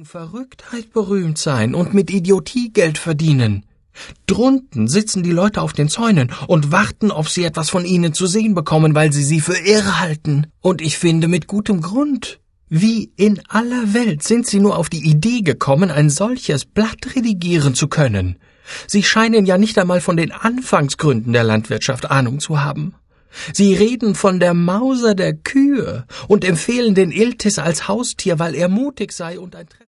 wegen Verrücktheit berühmt sein und mit Idiotie Geld verdienen. Drunten sitzen die Leute auf den Zäunen und warten, ob sie etwas von ihnen zu sehen bekommen, weil sie für irre halten. Und ich finde, mit gutem Grund. Wie in aller Welt sind sie nur auf die Idee gekommen, ein solches Blatt redigieren zu können? Sie scheinen ja nicht einmal von den Anfangsgründen der Landwirtschaft Ahnung zu haben. Sie reden von der Mauser der Kühe und empfehlen den Iltis als Haustier, weil er mutig sei und ein